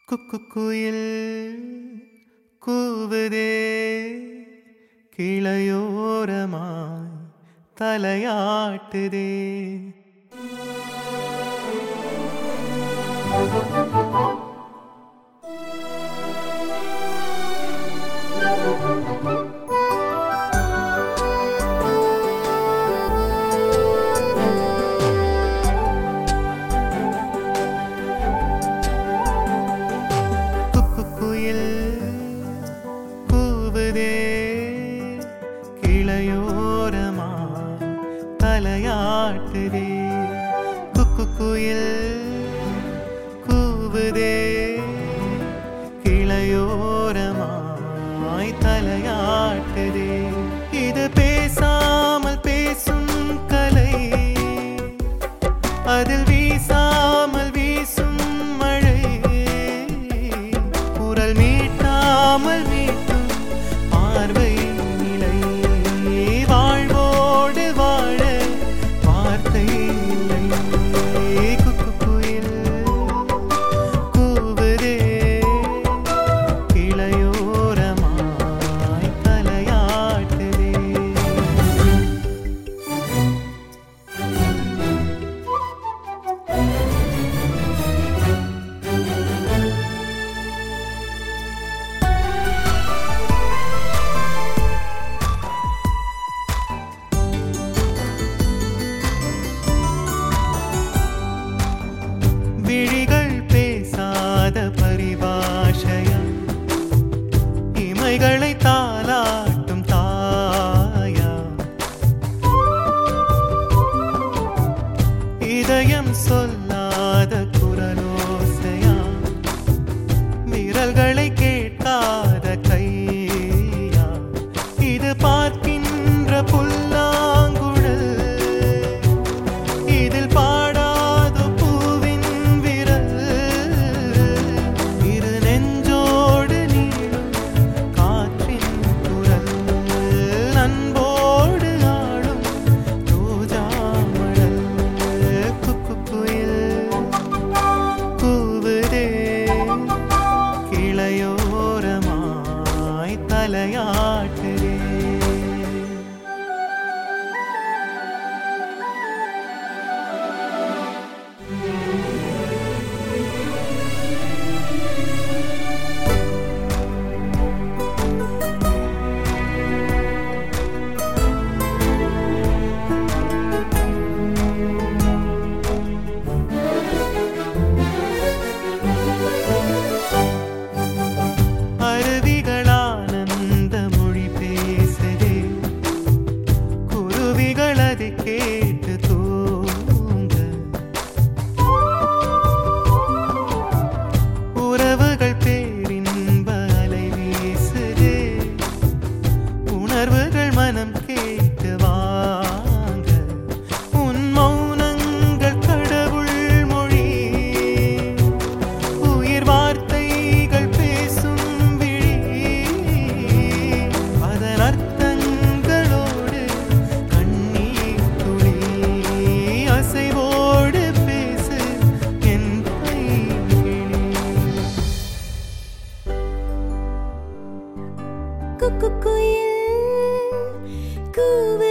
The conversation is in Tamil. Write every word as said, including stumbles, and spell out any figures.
குக்குயில் கூவுதே கிளையோரமாய் தலையாட்டுதே. கிளையோரமாய் தலையாட்டுதே குக்குயில் கூவுதே கிளையோரமாய் தலையாட்டுதே. இது பேசாமல் பேசும் கலை, அதில் வீசாமல் வீசும் மழை, குரல் மீட்டாமல் மீட்டும் பார்வை, வாழ்வோடு வாழ வார்த்தை இல்லை. குக்குயில் கூவுதே கிளையோரமாய் தலையாட்டுதே. விழிகள் பேசாத பரிபாஷையா, இமைகளை தாலாட்டும் தாயா, இதயம் சொல்லாத குரலோசையா, விரல்களை கேட்காத கையா, இது பார்க்கின்ற புல்லாங்குழல், இதில் பாடாத கிளையோரமாய் தலையாட்டுதே. கேட்டு தூங்க உறவுகள் பேரின்ப அலை வீசுதே, உணர்வுகள் மனம் கேட்டு வாங்க, உன் மௌனங்கள் கடவுள் மொழி, உயிர் வார்த்தைகள் பேசும் விழி, அதன் அர்த்தங்களோடு அசைவோடு பேசு என் பைங்கிளி. குக்குயில் கூவு